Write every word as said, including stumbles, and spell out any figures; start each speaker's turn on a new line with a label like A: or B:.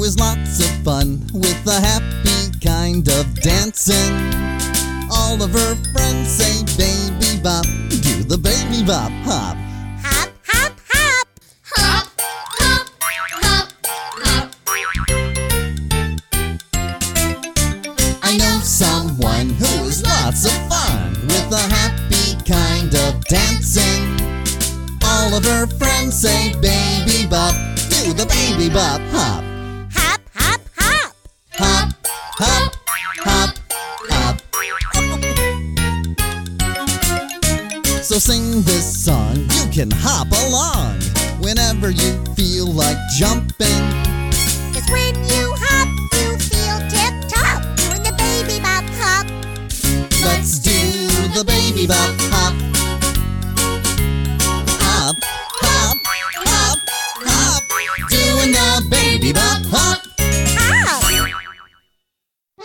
A: is lots of fun with a happy kind of dancing. All of her friends say baby bop, do the baby bop hop.
B: Hop, hop, hop. Hop, hop, hop, hop.
A: I know someone who is lots of fun with a happy kind of dancing. All of her friends say baby bop, do the baby bop hop.
B: Hop, hop, hop.
A: Hop, hop, hop, hop. So sing this song, you can hop along whenever you feel like jumping.
B: 'Cause when you hop, you feel tip-top, doing the baby bop hop.
A: Let's do the baby bop